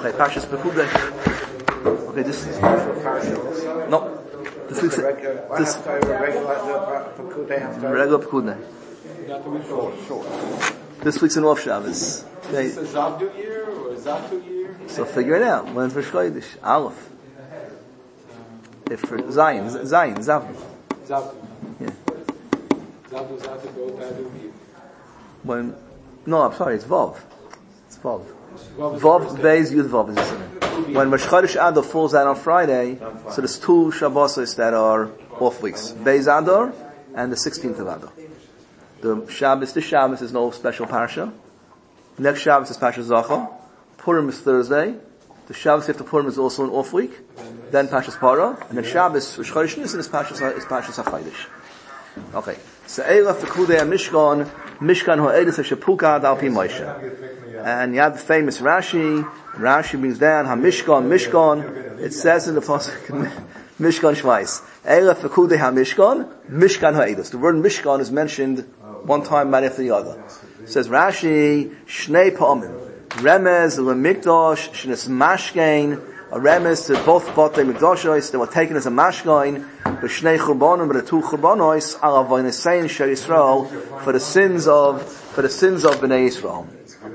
Okay, Parshas Pekudei. Okay, this is no. This week's regular Pekudei. This week's an off Shabbos. Okay. Is this a Zavdu year or a Zatu year? So figure it out. When's Rosh Chodesh? Aleph. If for Zion, Zavdu. Zavdu. Yeah. Zavdu, both Adu. When? No, I'm sorry. It's Vav. It's Vav. Vav, Beis, Yud, Vav is the when Rosh Chodesh Adar falls out on Friday, so there's two Shabbosos that are off weeks. Beis Adar and the 16th of Adar. This Shabbos is no special parsha. Next Shabbos is Parsha Zachor. Purim is Thursday. The Shabbos after Purim is also an off week. Then Parshas Parah. And then Shabbos, Rosh Chodesh Nisan is Parshas HaChodesh. Okay. So Eilaf Pekudei HaMishkan, Mishkan Ha'edus HaShepukad Al Pi Moshe. And you have the famous Rashi. Rashi brings down Mishkan. It says in the Pasuk, Mishkan Shvais. Eilaf Pekudei HaMishkan, Mishkan Ha'edus. The word Mishkan is mentioned one time right after the other. It says Rashi, Shnei Pa'amim. Remez, Lemikdosh, Shnes Mashkein, a remez to both Batei Mikdoshois, they were taken as a Mashkein, the Shnei Churbanim, but the two Churbanos, Ala Vaynesein Shel Yisrael, for the sins of Bnei Yisrael.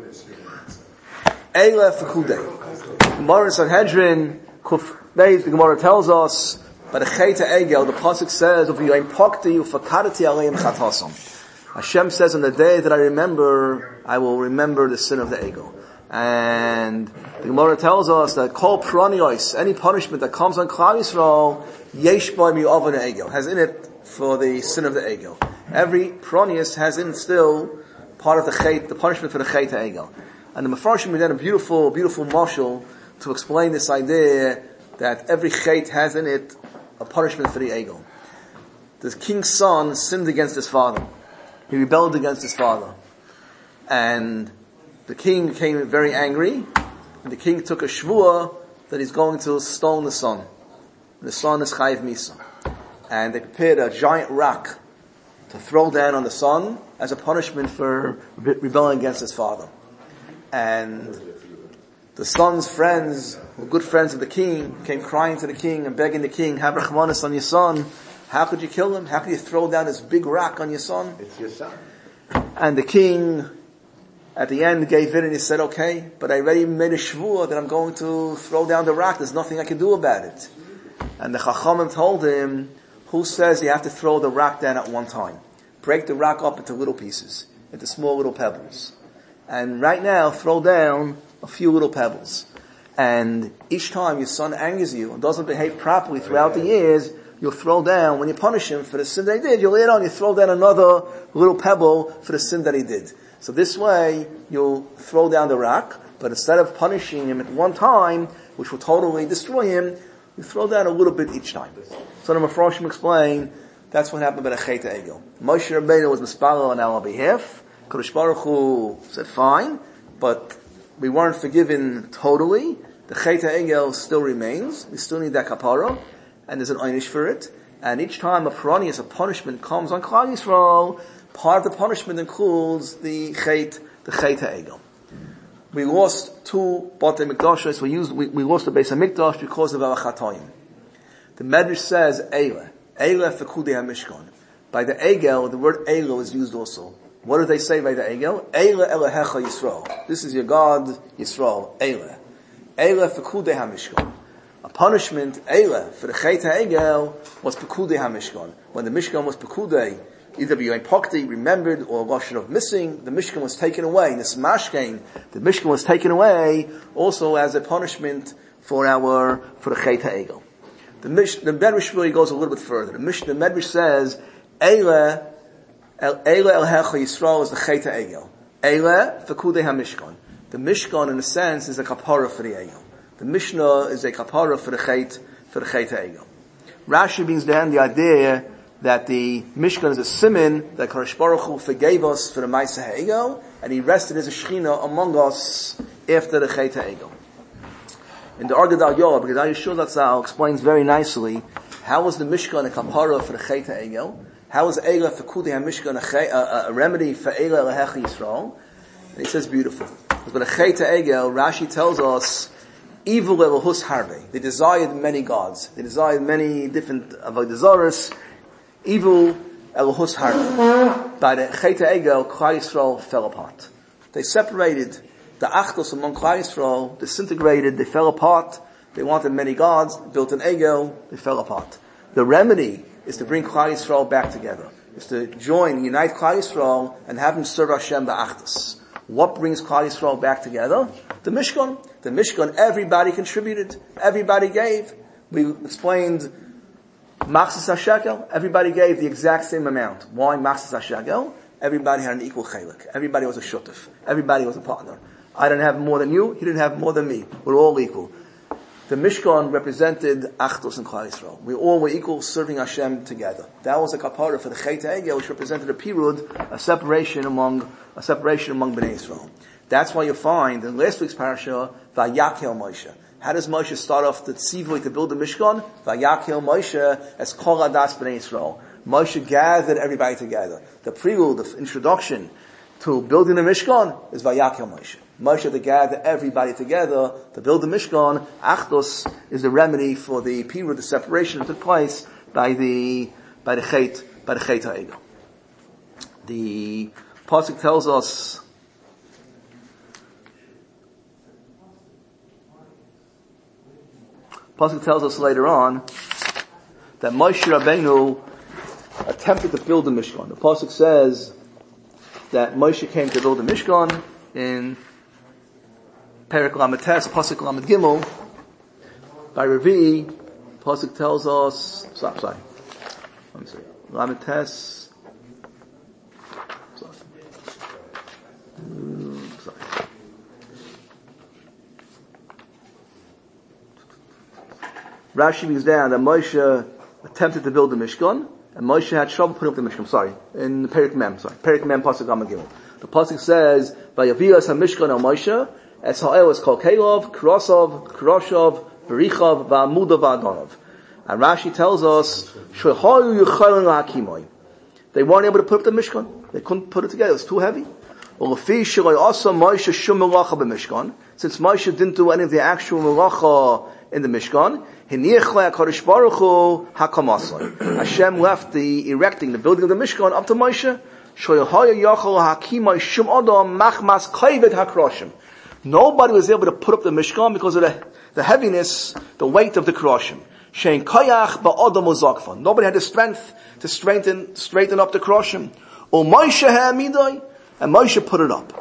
Eilef Pekudei. Gemara Sanhedrin, Kuf Beis, the Gemara tells us, by the Cheta Egel, the Pasuk says, Uv Yoim Pokti, Ufakadati Aleim Chatasom. Hashem says, on the day that I will remember the sin of the Egel. And the Gemara tells us that Kol Pranios, any punishment that comes on Klal Yisrael, Yesh Bo Mi'avan Egel, has in it for the sin of the Egel. Every Pranios has in still part of the punishment for the Chet Egel. And the Mefarshim made a beautiful mashal to explain this idea that every Chet has in it a punishment for the Egel. The king's son sinned against his father. He rebelled against his father. And the king became very angry, and the king took a shvuah that he's going to stone the son. The son is Chayiv Misa. And they prepared a giant rock to throw down on the son as a punishment for rebelling against his father. And the son's friends, who were good friends of the king, came crying to the king and begging the king, have Rachmanis on your son. How could you kill him? How could you throw down this big rock on your son? It's your son. And the king, at the end, gave in and he said, okay, but I already made a shvuah that I'm going to throw down the rock. There's nothing I can do about it. And the Chachamim told him, who says you have to throw the rock down at one time? Break the rock up into little pieces, into small little pebbles. And right now, throw down a few little pebbles. And each time your son angers you and doesn't behave properly throughout the years, you'll throw down, when you punish him for the sin that he did, you throw down another little pebble for the sin that he did. So this way, you'll throw down the rock, but instead of punishing him at one time, which will totally destroy him, you throw down a little bit each time. So the Mefarshim explain, that's what happened by the Chet Egel. Moshe Rabbeinu was mispalel on our behalf. Kadosh Baruch Hu said, fine, but we weren't forgiven totally. The Chet Egel still remains. We still need that kapara. And there's an einish for it. And each time a punishment comes on Klal Yisrael, part of the punishment includes the Chet Egel. We lost two Batei Mikdashos. We lost the Beis HaMikdash because of our Chatoim. The Medrash says Eileh Pekudei HaMishkan. By the Egel, the word Eileh is used also. What do they say by the Egel? Eileh Elohecha Yisrael. This is your God Yisrael. Eileh Pekudei HaMishkan. A punishment, Eileh, for the Chet HaEgel was Pekudei HaMishkan. When the Mishkan was Pekudei, either B'yoim Pokti, remembered, or Lashon of missing, the Mishkan was taken away. In this Mashkein, the Mishkan was taken away also as a punishment for the Chet HaEgel. The Medrash really goes a little bit further. The Medrash says, Eileh Elohecha Yisrael is the Chet HaEgel. Eileh Pekudei HaMishkan. The Mishkan, in a sense, is a kapara for the Egel. The Mishnah is a kapara for the Chet HaEgel. Rashi brings down the idea that the Mishkan is a siman that Kadosh Baruch Hu forgave us for the Ma'aseh HaEgel, and he rested as a Shechina among us after the Chet HaEgel. In the Argadal Yoel, because Yeshua Zatzal explains very nicely how was the Mishkan a kapara for the Chet HaEgel, how is Eileh Pekudei HaMishkan a remedy for Eileh Elohecha Yisrael, and he says beautiful. But the Chet HaEgel, Rashi tells us, Evil elohus harbe. They desired many gods. They desired many different avodah. Evil elohus harbe. By the Chet Egel, Klal Yisrael fell apart. They separated. The Achdus among Klal Yisrael disintegrated. They fell apart. They wanted many gods. Built an Egel. They fell apart. The remedy is to bring Klal Yisrael back together. Is to unite Klal Yisrael and have them serve Hashem b'Achdus. What brings Klal Yisrael back together? The Mishkan. The Mishkan, everybody contributed. Everybody gave. We explained Machzis HaShekel. Everybody gave the exact same amount. Why Machzis HaShekel? Everybody had an equal chalik. Everybody was a shutuf. Everybody was a partner. I didn't have more than you. He didn't have more than me. We're all equal. The Mishkan represented Achdus and Klal Yisrael. We all were equal, serving Hashem together. That was a kapara for the Chet Egel, which represented a pirud, a separation among Bnei Yisrael. That's why you find in last week's parasha, Vayakel Moshe. How does Moshe start off the tzivui to build the Mishkan? Vayakel Moshe as Kol Adas Bnei Yisrael. Moshe gathered everybody together. The prelude, the introduction to building the Mishkan is Vayakel Moshe. Moshe to gather everybody together to build the Mishkan. Achdus is the remedy for the period, the separation that took place by the Chet HaEgel. The pasuk tells us later on that Moshe Rabbeinu attempted to build the Mishkan. The pasuk says that Moshe came to build the Mishkan in Perek Lamed Tes, pasuk Lamed Gimel. By Revi, pasuk tells us. Sorry. Let me see. Lamed Tes. Sorry. Rashi brings down that Moshe attempted to build the Mishkan, and Moshe had trouble putting up the Mishkan. Sorry, in Perek Mem. Perek Mem pasuk Lamed Gimel. The pasuk says, "Vayavias haMishkan al Moshe." As ha'el is called Kalov, Krosov, Kroshov, Berichov, Va'amudav, Va'adonov. And Rashi tells us, they weren't able to put up the Mishkan. They couldn't put it together. It was too heavy. Since Moshe didn't do any of the actual melacha in the Mishkan, Hashem left the erecting, the building of the Mishkan up to Moshe. Nobody was able to put up the Mishkan because of the heaviness, the weight of the Kroshim. Shein koyach ba'odam uzakfan. Nobody had the strength to straighten up the Kroshim. Moshe ha'amidai, and Moshe put it up.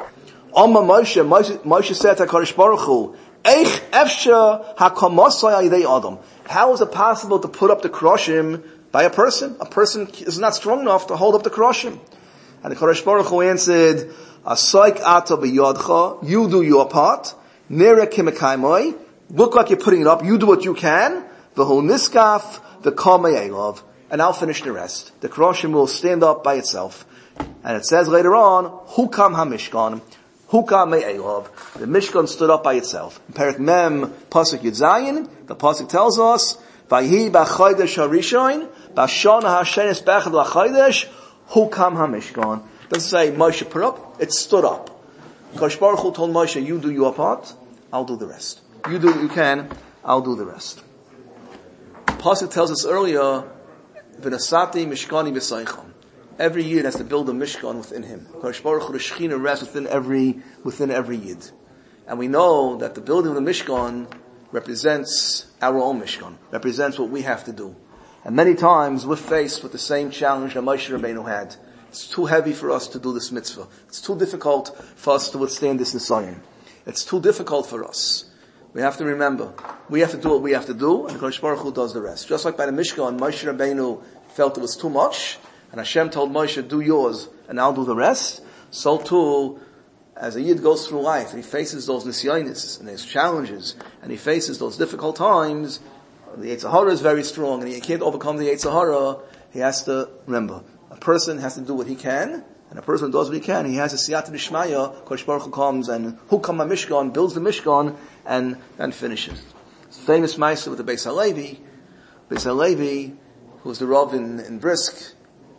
Moshe said to HaKadosh Baruch Hu, Eich efsha hakamasai ayidei adam. How is it possible to put up the Kroshim by a person? A person is not strong enough to hold up the Kroshim. And the HaKadosh Baruch Hu answered, Asaik ata b'yadcha, you do your part. Nere kimekaimoi, look like you're putting it up, you do what you can. V'hu niskaf, v'kal me'elov, and I'll finish the rest. The Kroshim will stand up by itself. And it says later on, Hukam ha-mishkan, Hukam me'elov, the Mishkan stood up by itself. In Perek Mem, Pasuk Yud Zayin, the Pasuk tells us, Vayhi b'chaydesh harishoin, b'shana ha'shenis b'echad l'chaydesh, Hukam ha-mishkan. Doesn't say Moshe put up, it stood up. Kadosh Baruch Hu told Moshe, you do your part, I'll do the rest. You do what you can, I'll do the rest. The Pasuk tells us earlier, V'nasati mishkani b'saycham. Every Yid has to build a Mishkan within him. Kadosh Baruch Hu, the Shekhinah rests within every Yid. And we know that the building of the Mishkan represents our own Mishkan, represents what we have to do. And many times we're faced with the same challenge that Moshe Rabbeinu had. It's too heavy for us to do this mitzvah. It's too difficult for us to withstand this nisayon. It's too difficult for us. We have to remember, we have to do what we have to do, and Kadosh Baruch Hu does the rest. Just like by the Mishkan, Moshe Rabbeinu felt it was too much, and Hashem told Moshe, do yours, and I'll do the rest. So too, as a Yid goes through life, and he faces those nisyonis, and his challenges, and he faces those difficult times, the Yetzer Hara is very strong, and he can't overcome the Yetzer Hara. He has to remember, a person has to do what he can, and a person does what he can. He has a siyata d'shmaya, Kadosh Baruch Hu comes and Hukam HaMishkan, builds the Mishkan, and finishes. It's a famous ma'aser with the Beis HaLevi. Beis HaLevi, who was the Rav in Brisk,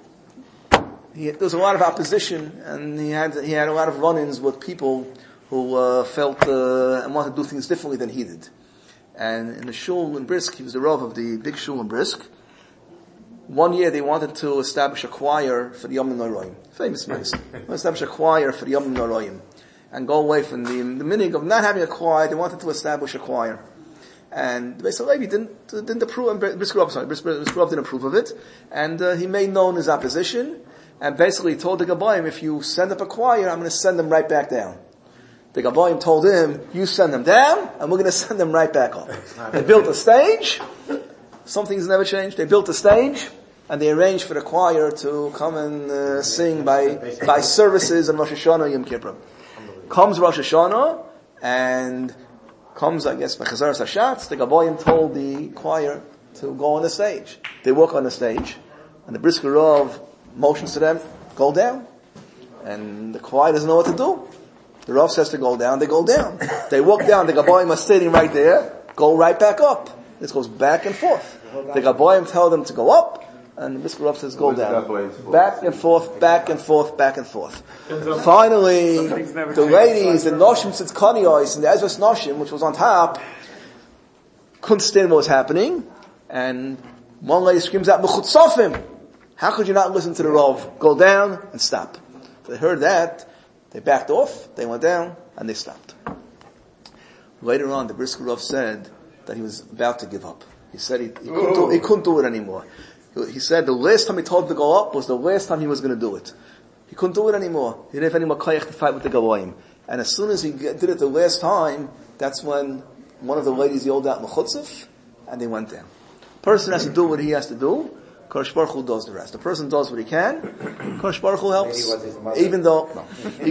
there was a lot of opposition, and he had a lot of run-ins with people who felt and wanted to do things differently than he did. And in the shul in Brisk, he was the Rav of the big shul in Brisk. One year they wanted to establish a choir for the Yom Noroim. Famous place. Establish a choir for the Yom Noroim. And go away from the meaning of not having a choir. They wanted to establish a choir. And the Beis Halevi didn't approve, and Brisk Rav didn't approve of it. And he made known his opposition. And basically told the Gabayim, if you send up a choir, I'm going to send them right back down. The Gabayim told him, you send them down, and we're going to send them right back up. They built a stage. Some things never changed. They built a stage, and they arranged for the choir to come and sing by services on Rosh Hashanah Yom Kippur. Comes Rosh Hashanah, and comes, I guess, by Chazaras Hashatz, the Gabayim told the choir to go on the stage. They walk on the stage, and the Brisker Rav motions to them, go down. And the choir doesn't know what to do. The Rav says to go down, they go down. They walk down, the Gabayim are sitting right there, go right back up. This goes back and forth. The Gabayim tell them to go up, and the Brisker Rav says go down. Back and forth, back and forth, back and forth. Finally, the ladies, the Noshim Tzidkaniyos, and the Ezras Noshim, which was on top, couldn't stand what was happening, and one lady screams out, Mechutzofim! How could you not listen to the Rav? Go down and stop. So they heard that, they backed off, they went down, and they stopped. Later on, the Brisker Rav said that he was about to give up. He said he couldn't do it anymore. He said the last time he told him to go up was the last time he was going to do it. He couldn't do it anymore. He didn't have any more koyach to fight with the Gabayim. And as soon as he did it the last time, that's when one of the ladies yelled out Mechutzif, and they went down. Person has to do what he has to do. Kodesh Baruch Hu does the rest. The person does what he can. Kodesh Baruch Hu helps. Even though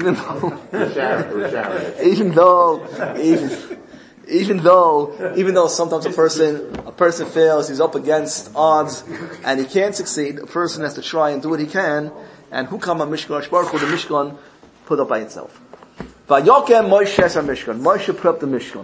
sometimes a person fails, he's up against odds, and he can't succeed. A person has to try and do what he can. And who come on Mishkan Baruch Hu, the Mishkan put up by itself. Vayokem Moshe es Mishkan. Moshe put up the Mishkan.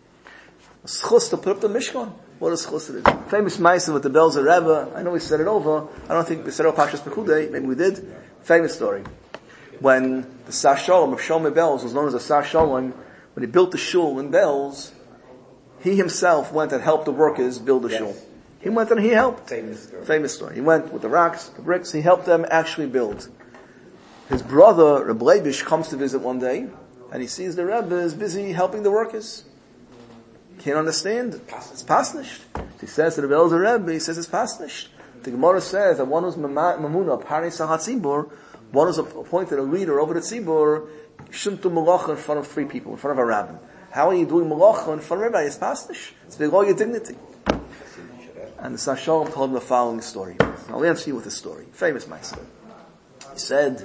Schus to put up the Mishkan. What is chus it is? Famous Ma'aser with the Belzer Rebbe. I know we said it over. I don't think we said it over Pashas Pekudei. Maybe we did. Famous story. When the Sar Shalom of Shlomo Belz was known as the Sar Shalom, when he built the shul in Belz, he himself went and helped the workers build the shul. He went and he helped. Famous story. He went with the rocks, the bricks. He helped them actually build. His brother Reb Leibish comes to visit one day, and he sees the Rebbe is busy helping the workers. Can't understand. It's pasnish. He says to the Belzer Rebbe, he says it's pasnish. The Gemara says that one who's mamuna, pari sahat tzibur, one who's appointed a leader over the tzibur, shouldn't do malacha in front of three people, in front of a rabbi. How are you doing malacha in front of everybody? It's pasnish. It's below your dignity. And the Sar Shalom told him the following story. I'll answer you with a story. Famous Ma'aser. He said,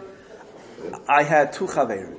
I had two chaverim.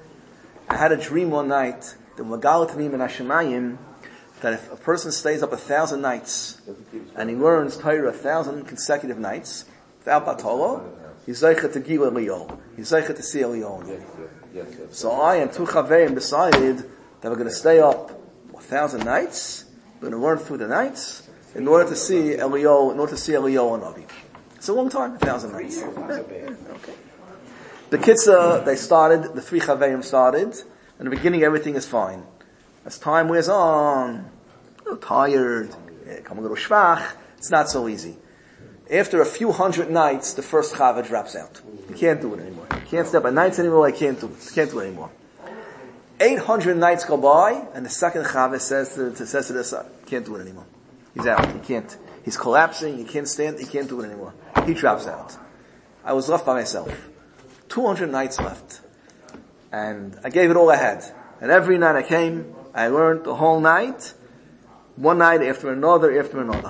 I had a dream one night, the Magalat Mim and Hashemayim, that if a person stays up 1,000 nights, and he learns Torah 1,000 consecutive nights, without Batolo, he's zeichet to Gil Eliyahu. He's zeichet to see Eliyahu. So I and two chaverim decided that we're going to stay up 1,000 nights, we're going to learn through the nights, in order to see Eliyahu, and Navi. It's a long time, 1,000 nights. Okay. The kids, the three chaverim started. In the beginning, everything is fine. As time wears on, a little tired, come a little schwach, it's not so easy. After a few hundred nights, the first chava drops out. You can't do it anymore. You can't step at nights anymore, I can't do it. Can't do it anymore. 800 nights go by, and the second chava says to the son, can't do it anymore. He's out. He can't. He's collapsing, he can't stand, he can't do it anymore. He drops out. I was left by myself. 200 nights left. And I gave it all I had. And every night I came, I learned the whole night, one night after another after another.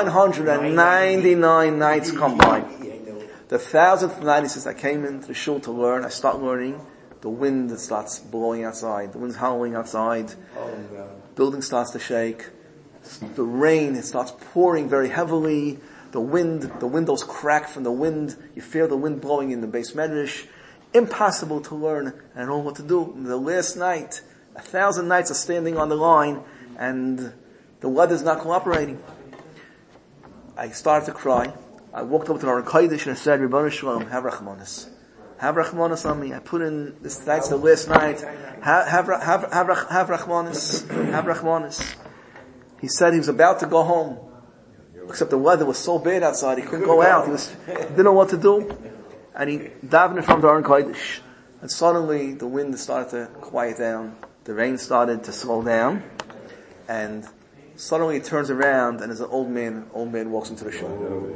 999 nights come by. The 1,000th night, he says, I came into the shul to learn, I start learning, the wind that starts blowing outside, the wind's howling outside, building starts to shake, the rain, it starts pouring very heavily, the windows crack from the wind, you feel the wind blowing in the base medrash, impossible to learn, and I don't know what to do. The last night, 1,000 nights are standing on the line, and the weather's not cooperating. I started to cry. I walked over to our Kodesh and I said, Ribono Shel Olam, have Rachmanis. Have Rachmanis on me. I put in, this night's the last night. Have Rachmanis. Have Rachmanis. He said he was about to go home. Except the weather was so bad outside, he couldn't go out. He didn't know what to do. And he davened in front of the Aron Kodesh. And suddenly the wind started to quiet down. The rain started to slow down. And suddenly he turns around and there's an old man walks into the shul.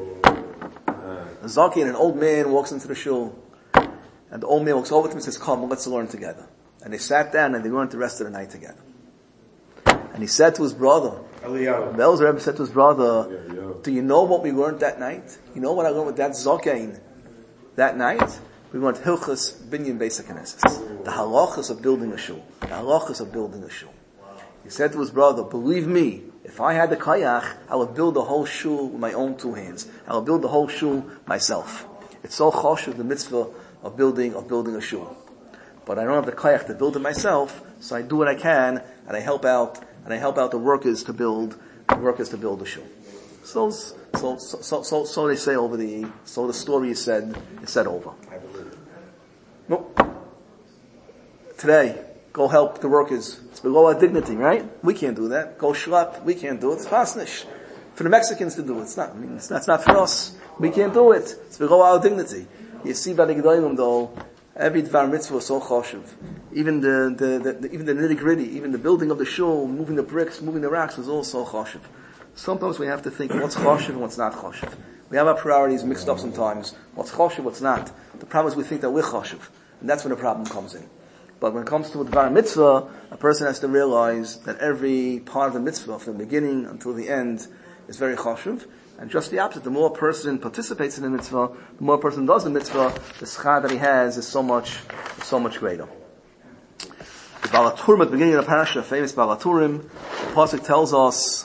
A Zaki and an old man walks into the shul. And the old man walks over to him and says, come, let's learn together. And they sat down and they learned the rest of the night together. And he said to his brother, Belzer Rebbe said to his brother, do you know what we learned that night? You know what I learned with that Zokain that night? We learned Hilchas Binyan Beis HaKnesses. The halachas of building a shul. The halachas of building a shul. He said to his brother, believe me, if I had the kayach, I would build the whole shul with my own two hands. I would build the whole shul myself. It's so choshev, the mitzvah of building a shul. But I don't have the kayach to build it myself, so I do what I can, and I help out the workers to build the shul. So they say so the story is said over. Nope. Today, go help the workers. It's below our dignity, right? We can't do that. Go shlap, we can't do it. It's fasnish. For the Mexicans to do it. That's not for us. We can't do it. It's below our dignity. You see by the Gedolim though, every Dvar Mitzvah is so choshev. Even the nitty gritty, even the building of the shul, moving the bricks, moving the rocks is all so choshev. Sometimes we have to think what's choshev and what's not choshev. We have our priorities mixed up sometimes. What's choshev, what's not. The problem is we think that we're choshev. And that's when the problem comes in. But when it comes to a Dvar Mitzvah, a person has to realize that every part of the mitzvah, from the beginning until the end, is very choshev. And just the opposite, the more a person participates in the mitzvah, the more a person does the mitzvah, the schar that he has is so much greater. The Baal HaTurim at the beginning of the parasha, famous Baal HaTurim, the pasuk tells us,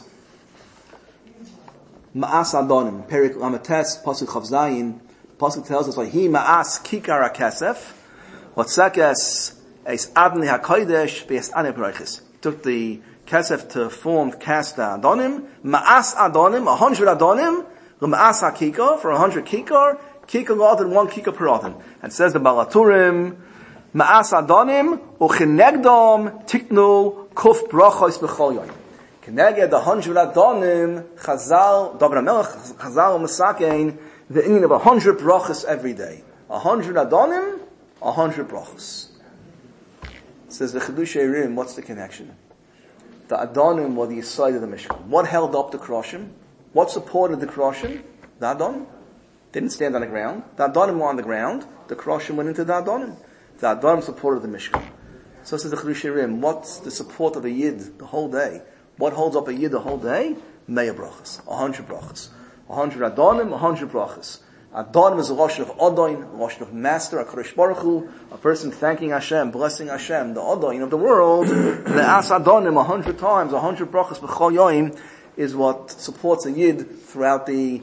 Ma'as Adonim, Perik Lamates, pasuk Chav Zayin, the pasuk tells us, He Ma'as Kikar HaKesef, Watzekes Eis Adni HaKodesh, Be'es Ane Parachis. He took the Kesef to form cast Adonim, Ma'as Adonim, 100 Adonim, Ma'as HaKikar, for 100 Kikar, Kikar Adon, 1 Kikar per Adon. And says the Baal HaTurim, Ma'as Adonim, Uchinegdom, Tiknu, Kuf Brachos B'chol Yoyim. Keneged the 100 Adonim, Chazal, David HaMelech, Chazal Masakein, the inyan of 100 brachos every day. 100 Adonim, 100 brachos. Says the Chidushei Rim, what's the connection? The Adonim were the side of the Mishkan. What held up the Kroshim? What supported the Kroshim? The Adonim. They didn't stand on the ground. The Adonim were on the ground. The Kroshim went into the Adonim. The Adonim supported the Mishkan. So says the Chidushei Rim, what's the support of the Yid the whole day? What holds up a Yid the whole day? Meya brachas. 100 brachas. 100 Adonim, 100 brachas. Adonim is a lashon of Adon, a lashon of master, a Kadosh Baruch Hu, a person thanking Hashem, blessing Hashem, the Adon of the world. The As Adonim 100 times, 100 brachas b'chol yoyim is what supports a Yid throughout the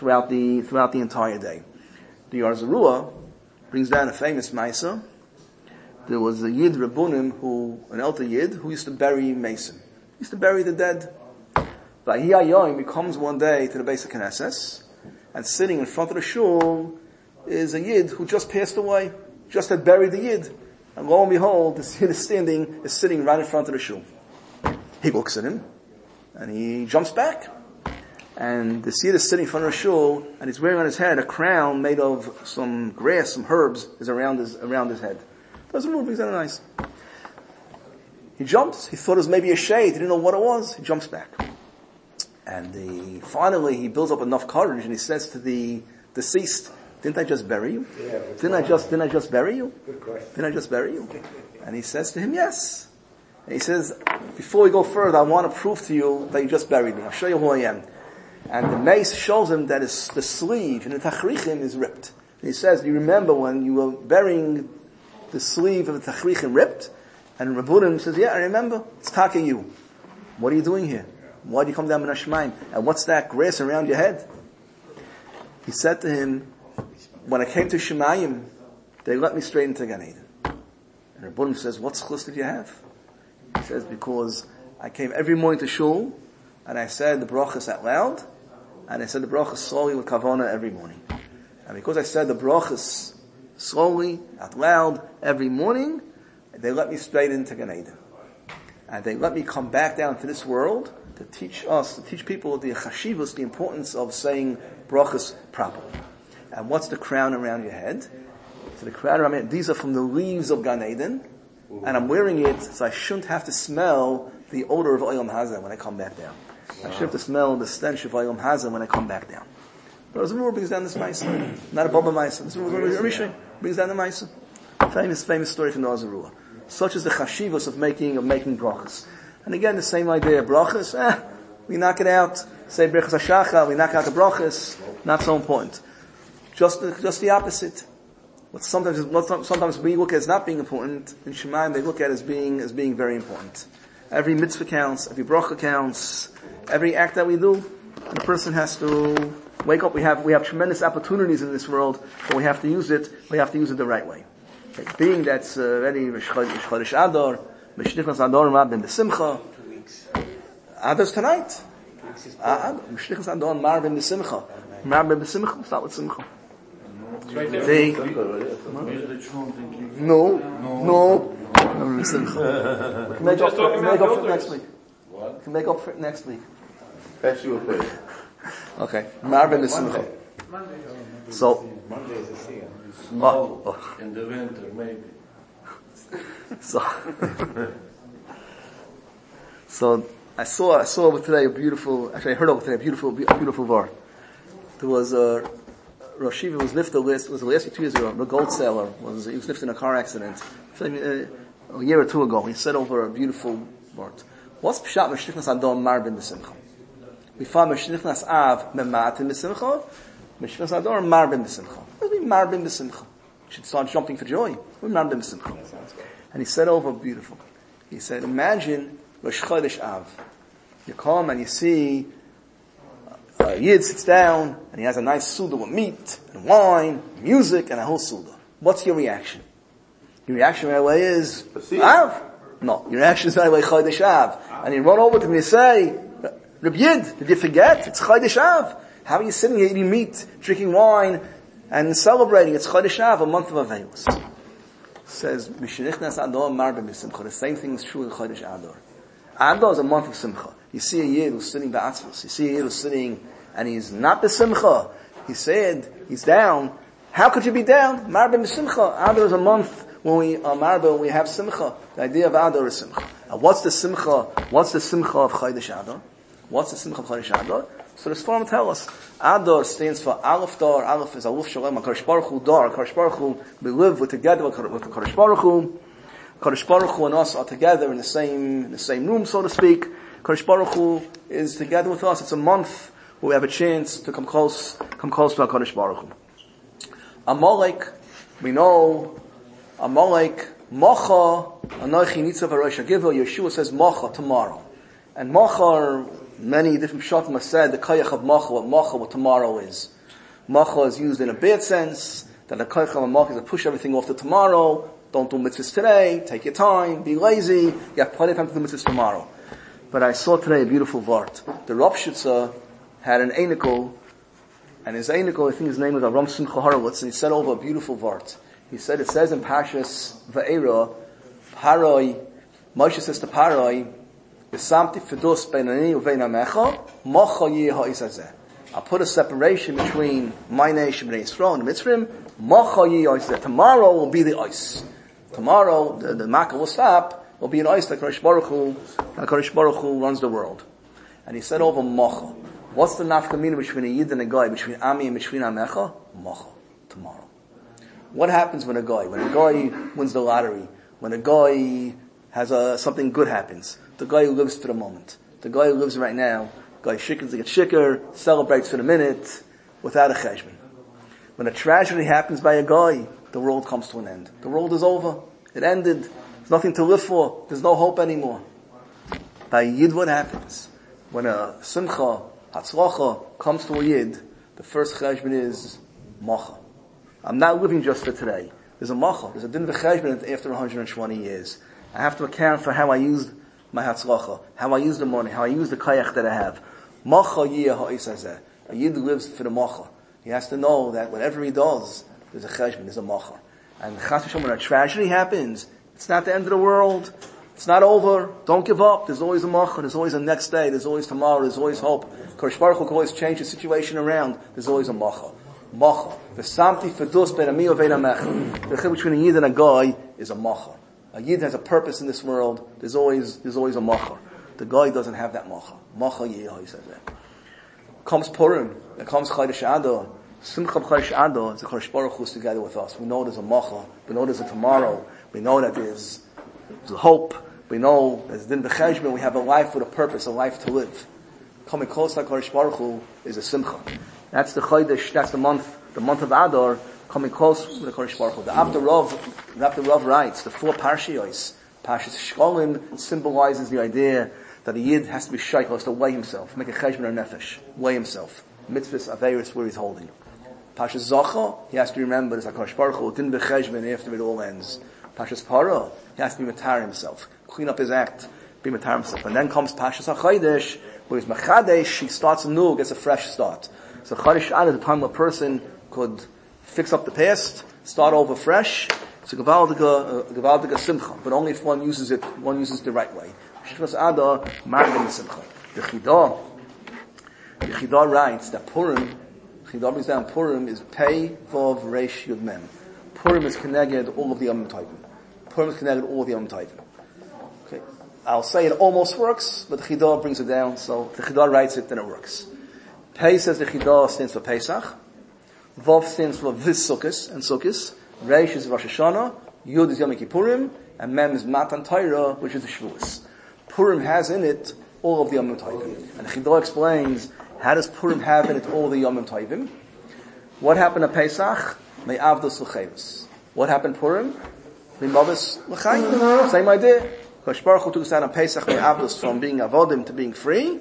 entire day. The Or Zarua brings down a famous Maisa. There was a Yid Rabbunim an elder Yid, who used to bury Mason. He used to bury the dead. Vahi Hayoim, he comes one day to the Beis HaKnesses, and sitting in front of the shul is a Yid who just passed away, just had buried the Yid. And lo and behold, this Yid is sitting right in front of the shul. He looks at him, and he jumps back. And the Yid is sitting in front of the shul, and he's wearing on his head a crown made of some grass, some herbs, is around his head. Doesn't move, he's very nice. He jumps, he thought it was maybe a shade, he didn't know what it was, he jumps back. And finally he builds up enough courage and he says to the deceased, didn't I just bury you? Yeah, didn't I just bury you? Good question. Didn't I just bury you? And he says to him, yes. And he says, before we go further, I want to prove to you that you just buried me. I'll show you who I am. And the mace shows him that the sleeve in the tachrichim is ripped. And he says, do you remember when you were burying the sleeve of the tachrichim ripped? And Rabbunim says, yeah, I remember. It's talking you. What are you doing here? Why do you come down min hashmayim? And what's that grass around your head? He said to him, when I came to Shemayim, they let me straight into Gan Eden. And Rabbunim says, what schus did you have? He says, because I came every morning to shul, and I said the brachas out loud, and I said the brachas slowly with kavana every morning. And because I said the brachas slowly, out loud, every morning, they let me straight into Gan Eden. And they let me come back down to this world to teach people the chashivus, the importance of saying brachas properly. And what's the crown around your head? So the crown around my head, these are from the leaves of Gan Eden, and I'm wearing it so I shouldn't have to smell the odor of Olam Hazeh when I come back down. I shouldn't have to smell the stench of Olam Hazeh when I come back down. But Azurua brings down this Maisa, not a Baba Maisa. Azurua brings down the Maisa. Famous story from the Azurua. Such is the chashivus of making brachas. And again, the same idea. Brachas, we knock it out. Say brachas hashacha, we knock out the brachas. Not so important. Just the opposite. What sometimes we look at as not being important, in Shemaim they look at as being very important. Every mitzvah counts, every bracha counts, every act that we do, and the person has to wake up. We have tremendous opportunities in this world, but we have to use it the right way. Okay, being that's already Chodesh Adar, Mishnichnas Adar Marbin B'Simcha. Adar's tonight. Mishnichnas Adar Marbin B'Simcha. Marbin B'Simcha, start with Simcha. No. Can make up for it next week. What? Can make up for it next week. That's your place. Okay. Marbin B'Simcha. So. Monday is a sea. Snow in the winter, maybe. So I saw over today I heard over today a beautiful var. There was Rosh Yeshiva was lifted was the last 2 years ago. The gold seller he was lifted in a car accident a year or two ago. He said over a beautiful word. What's pshat Meshnichnas Adon Marbin B'Simcha? We found Meshnichnas Av Mematin B'Simcha. Meshnichnas Adon Marbin B'Simcha. What do you mean Marbin B'Simcha? You should start jumping for joy. What Marbin B'Simcha? And he said over beautiful. He said, imagine Rosh Chodesh Av. You come and you see a Yid sits down and he has a nice Suda with meat and wine, music and a whole Suda. What's your reaction? Your reaction right away is Av? No. Your reaction is right away Chodesh Av. And you run over to me and say, Reb Yid, did you forget? It's Chodesh Av. How are you sitting here eating meat, drinking wine, and celebrating? It's Chodesh Av, a month of Avelos. Says, Mishnichnas Adar Marbin B'Simcha. The same thing is true in Chodesh Adar. Adar is a month of Simcha. You see a Yid who's sitting Ba'atzvus. You see a Yid who's sitting, and he's not B'Simcha. He said, he's down. How could you be down? Marbin B'Simcha. Adar is a month when we are Marba, we have Simcha. The idea of Adar is Simcha. And what's the Simcha of Chodesh Adar? What's the Simcha of Chodesh Adar? So the Sforim tell us, Adar stands for Aleph Dar. Aleph is Aluf Shalom. HaKadosh Baruch Hu Dar. HaKadosh Baruch Hu, we live together with the HaKadosh Baruch Hu. HaKadosh Baruch Hu and us are together in the same room, so to speak. HaKadosh Baruch Hu is together with us. It's a month where we have a chance to come close to HaKadosh Baruch Hu. Amalek, we know, Amalek, Mocha, Anochi Nitzav HaRosh HaGivah, Yeshua says Mocha, tomorrow. And Mocha, many different pshatim have said the koyach of what tomorrow is. Mocha is used in a bad sense, that the koyach of Mocha is to push everything off to tomorrow, don't do mitzvahs today, take your time, be lazy, you have plenty of time to do mitzvahs tomorrow. But I saw today a beautiful vart. The Rav Shitza had an einikel, and his einikel, I think his name was Aram Simcha Horowitz, and he said over a beautiful vart. He said, it says in Pashas Va'era, Paroi, Moshe says to Paroi, I'll put a separation between my nation and Yisrael and the Mitzrayim. Tomorrow will be the ice. Tomorrow, the Makkah will stop, will be an ice that HaKadosh Baruch Hu runs the world. And he said over Mocha. What's the nafkamina between a Yid and a guy, between Ami and between Amecha? Mocha. Tomorrow. What happens when a guy wins the lottery, when a guy has something good happens? The guy who lives for the moment. The guy who lives right now. The guy gets shikr, celebrates for the minute, without a cheshbon. When a tragedy happens by a guy, the world comes to an end. The world is over. It ended. There's nothing to live for. There's no hope anymore. By Yid, what happens? When a simcha, hatzlacha, comes to a Yid, the first cheshbon is macha. I'm not living just for today. There's a macha. There's a din v'cheshbon after 120 years. I have to account for how I used my hatzlacha, how I use the money, how I use the kayach that I have. Macha yiyah ha'isazeh. A Yid lives for the macha. He has to know that whatever he does, there's a cheshbon, there's a macha. And chas v'shalom, when a tragedy happens, it's not the end of the world. It's not over. Don't give up. There's always a macha. There's always a next day. There's always tomorrow. There's always hope. Kodesh Baruch Hu can always change the situation around. There's always a macha. Macha. V'samti fedus ben ami uvein hamecha. The chiluk between a yid and a guy is a macha. A yid has a purpose in this world. There's always a macha. The guy doesn't have that macha. Macha yeh, he says that. Comes Purim. It comes Chodesh Adar. Simcha Chodesh Adar. It's the Kodesh Baruch Hu is together with us. We know there's a macha. We know there's a tomorrow. We know that there's hope. We know there's din b'cheshbon. We have a life with a purpose, a life to live. Coming close to Kodesh Baruch Hu is a simcha. That's the Chodesh. That's the month of Adar. Coming close with the Kodesh Baruch Hu. The Abder Rav writes the 4 parshiyos. Parshas Shkolim symbolizes the idea that a yid has to be shaykh, has to weigh himself, make a cheshbon or nefesh, weigh himself. Mitzvahs, averis, where he's holding. Parshas Zocha, he has to remember there's a Kodesh Baruch Hu, din b'cheshbon after it all ends. Parshas Parah, he has to be matar himself, clean up his act, be matar himself. And then comes Parshas HaChodesh, where he's mechadesh, he starts anew, gets a fresh start. So Chodesh Adar is the time where a person could fix up the past, start over fresh. It's a gewaldige simcha, but only if one uses it the right way. Shivas Adar, margin simcha. The Chida writes that Purim is Pei Vov Reish Yud Mem. Purim is connected all of the Yom Tovim. Okay, I'll say it almost works, but the Chida brings it down. So the Chida writes it, then it works. Pei says the Chida stands for Pesach. Vov stands for Vis Sukkos and Sukkos. Reish is Rosh Hashanah. Yud is Yom Kippurim, and Mem is Matan Torah, which is the Shavuos. Purim has in it all of the Yom Tovim. And Chida explains, how does Purim have in it all the Yom Tovim? What happened at Pesach? May Avdos L'Chavis. What happened Purim? May Mavis L'Chaim. Same idea. Kodesh Baruch Hu took us out on Pesach, May Avdos, from being Avodim to being free.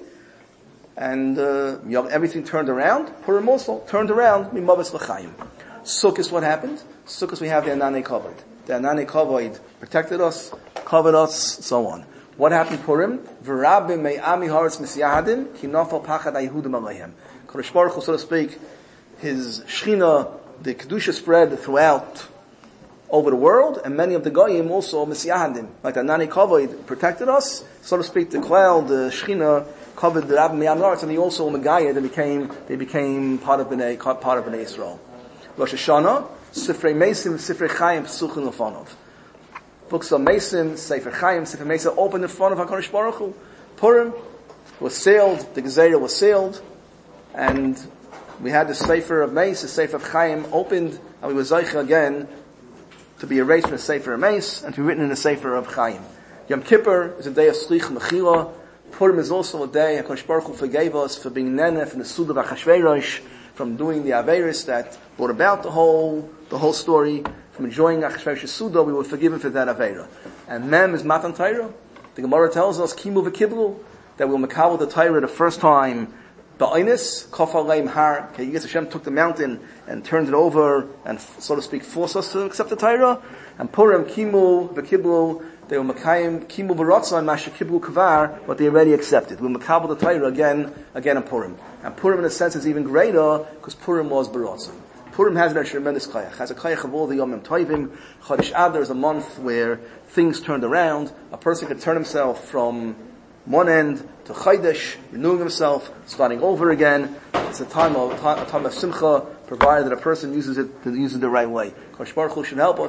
And everything turned around. Purim also turned around. May Mavis L'Chaim. Sukkot, what happened? Sukkot, we have the Ananei Kavod. The Ananei Kavod protected us, covered us, so on. What happened Purim? V'rabim me'ami haaretz misyahadin ki nafal pachad haYehudim aleihem. Kodesh Baruch Hu, so to speak, his Shechina, the Kedusha spread throughout over the world, and many of the Goyim also misyahadim. Like the Ananei Kavod protected us, so to speak, the cloud, the Shechina, covered the Rabbim me'ami haaretz, and he also Megayah, they became part of Bnei Yisrael. Rosh Hashanah, Sifrei Mesim, Sifrei Chaim, Psuchim Lefanov. Books of Mesim, Sefer Chaim, Sefer Mesim opened in front of HaKadosh Baruch Hu. Purim was sealed, the Gezerah was sealed, and we had the Sefer of Meis, the Sefer of Chaim opened, and we were Zeicha again to be erased from the Sefer of Meis and to be written in the Sefer of Chaim. Yom Kippur is a day of Slich Mechila. Purim is also a day HaKadosh Baruch Hu forgave us for being Nenef in the Suda of Achashverosh, from doing the Averis that brought about the whole story. From enjoying Achashverosh's Suda, we were forgiven for that Avera. And Mem is Matan Torah. The Gemara tells us, Kimu v'kiblu, that we'll makabel the Torah the first time, Ba'ainis, Kafal Leim Har, okay, yes, Hashem took the mountain and turned it over and, so to speak, forced us to accept the Torah. And Purim, Kimu v'kiblu, they were Makayim, Kimu v'rotzon, Masha Kiblu Kavar, what they already accepted. We'll makabel the Torah again in Purim. And Purim in a sense is even greater, because Purim was B'rotzon. Purim has a tremendous kayach. Has a kayach of all the Yom Tovim. Chodesh Adar is a month where things turned around. A person could turn himself from one end to Chodesh, renewing himself, starting over again. It's a time of simcha, provided that a person uses it the right way. Kodesh Baruch Hu should help us,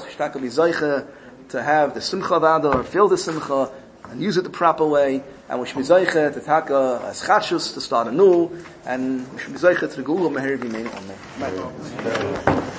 to have the simcha of Adar, feel the simcha, and use it the proper way. And we should be zeicha to taka as chachus, to start anew, and we should be zeicha to the Geula Meher B'Meinu. Amen.